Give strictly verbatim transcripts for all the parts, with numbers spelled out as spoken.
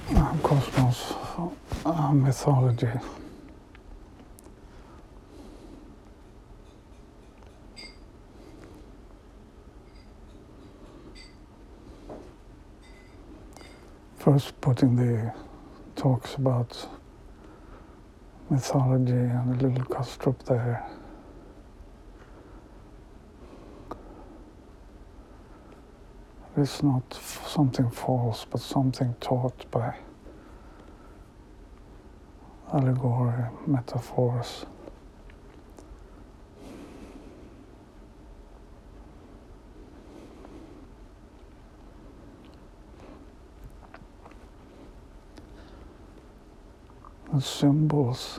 uh, cosmos uh, mythology. First putting the talks about mythology and a little Kastrup there. It's not f- something false, but something taught by allegory, metaphors. And symbols,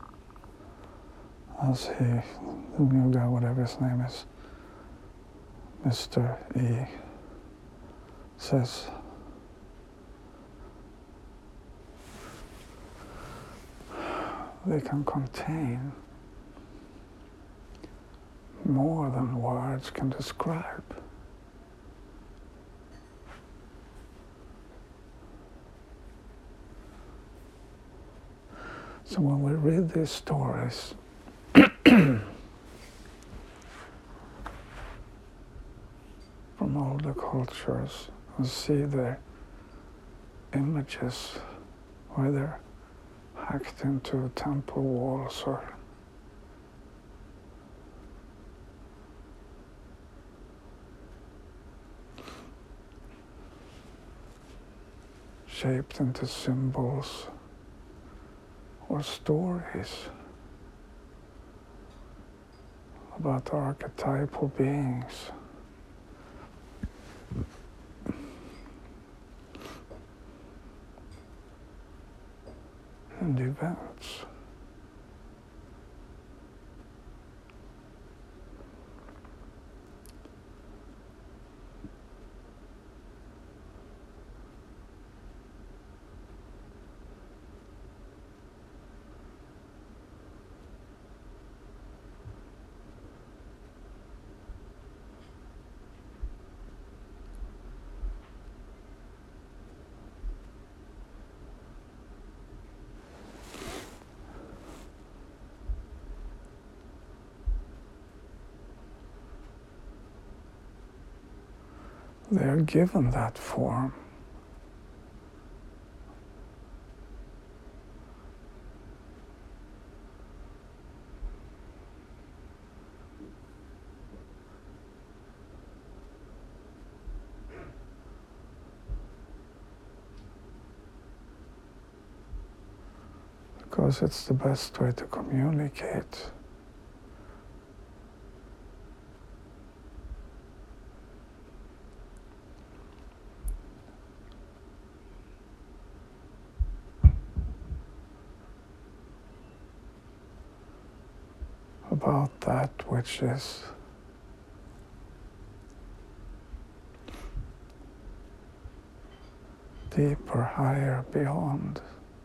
as he, the new guy, whatever his name is, Mister E, says, they can contain more than words can describe. So when we read these stories, from older cultures and see their images, whether hacked into temple walls or shaped into symbols or stories about archetypal beings. And events. They are given that form. Because it's the best way to communicate. About that which is deeper, higher, beyond.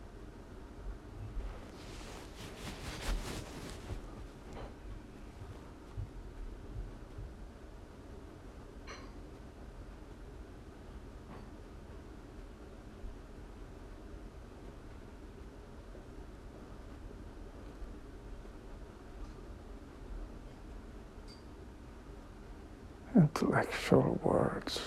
Intellectual words.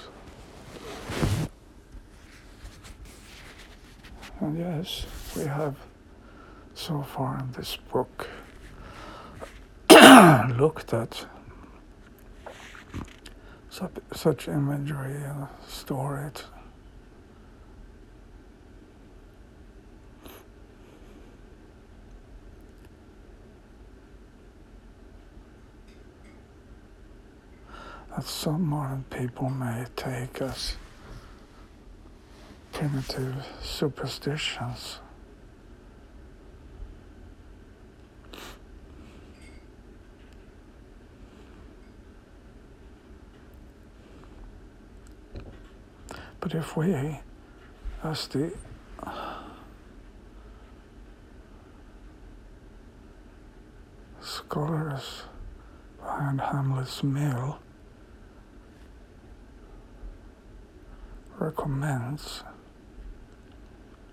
And yes, we have so far in this book looked at such, such imagery and stories. That some modern people may take as primitive superstitions. But if we, as the scholars behind Hamlet's Mill recommends,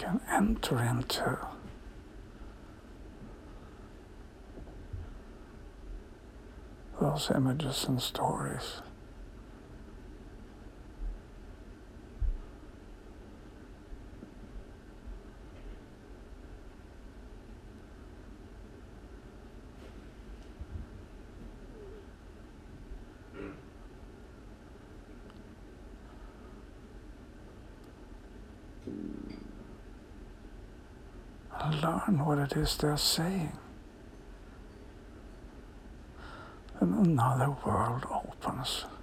can enter into those images and stories. And learn what it is they're saying. And another world opens.